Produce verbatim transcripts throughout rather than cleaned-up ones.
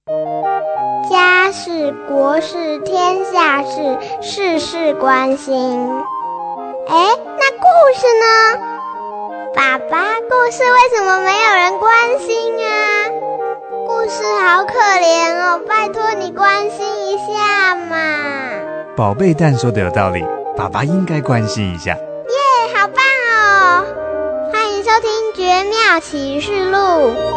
家事、国事、天下事，事事关心。哎，那故事呢？爸爸，故事为什么没有人关心啊？故事好可怜哦，拜托你关心一下嘛。 宝贝蛋说的有道理，爸爸应该关心一下。 耶，好棒哦！欢迎收听《绝妙启示录》。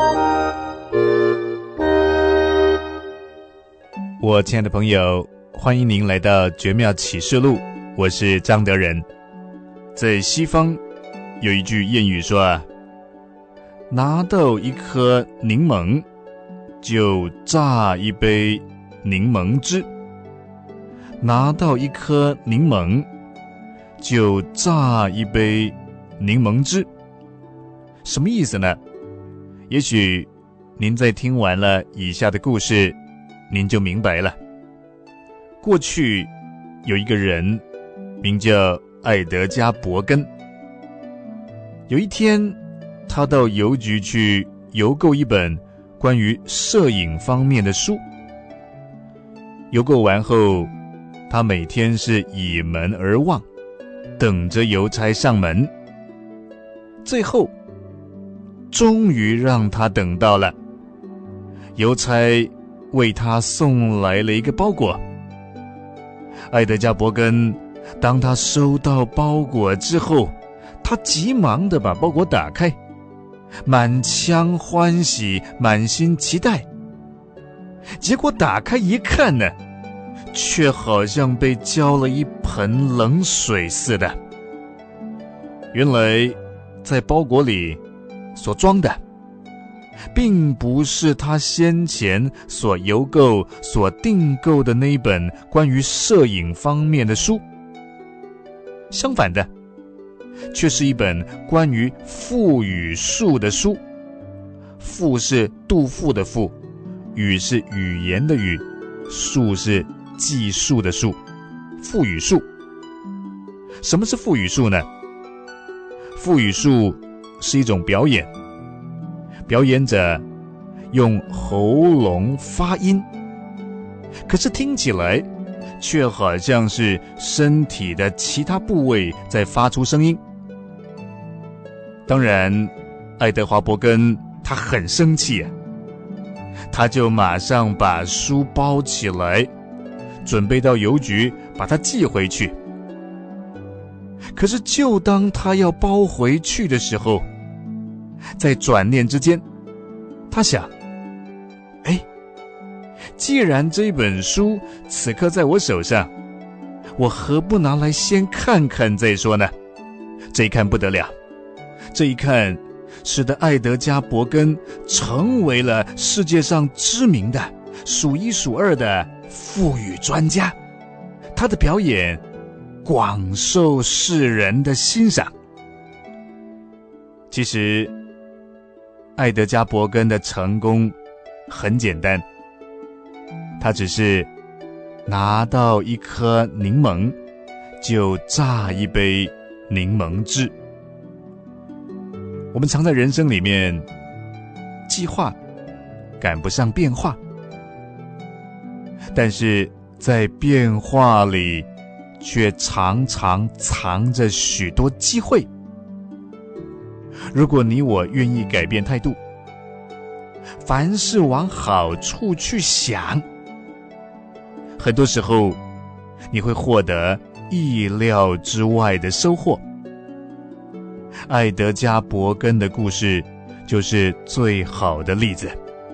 我亲爱的朋友，欢迎您来到《绝妙启示录》，我是张德仁。在西方有一句谚语说啊，拿到一颗柠檬就榨一杯柠檬汁，拿到一颗柠檬就榨一杯柠檬汁。什么意思呢？也许您在听完了以下的故事，您就明白了。过去有一个人名叫爱德加·伯根。有一天，他到邮局去邮购一本关于摄影方面的书。邮购完后，他每天是倚门而望，等着邮差上门。最后，终于让他等到了。邮差为他送来了一个包裹。爱德加·伯根当他收到包裹之后，他急忙地把包裹打开，满腔欢喜，满心期待。结果打开一看呢，却好像被浇了一盆冷水似的。原来在包裹里所装的并不是他先前所邮购所订购的那一本关于摄影方面的书，相反的，却是一本关于腹语术的书。腹是杜甫的腹，语是语言的语，术是技术的术，腹语术。什么是腹语术呢？腹语术是一种表演，表演者用喉咙发音，可是听起来却好像是身体的其他部位在发出声音。当然，爱德华·伯根他很生气啊，他就马上把书包起来，准备到邮局把它寄回去。可是就当他要包回去的时候，在转念之间，他想，哎，既然这本书此刻在我手上，我何不拿来先看看再说呢？这一看不得了，这一看使得爱德加·伯根成为了世界上知名的数一数二的腹语专家，他的表演广受世人的欣赏。其实爱德加·伯根的成功很简单，他只是拿到一颗柠檬就榨一杯柠檬汁。我们常在人生里面计划赶不上变化，但是在变化里却常常藏着许多机会。如果你我愿意改变态度，凡事往好处去想，很多时候你会获得意料之外的收获。爱德加·伯根的故事就是最好的例子。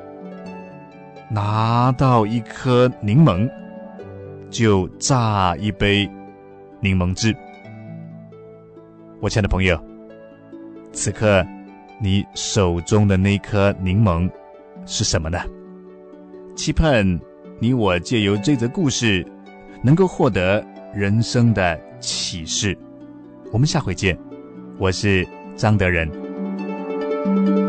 拿到一颗柠檬就榨一杯柠檬汁。我亲爱的朋友，此刻你手中的那颗柠檬是什么呢？期盼你我借由这则故事能够获得人生的启示。我们下回见，我是张德仁。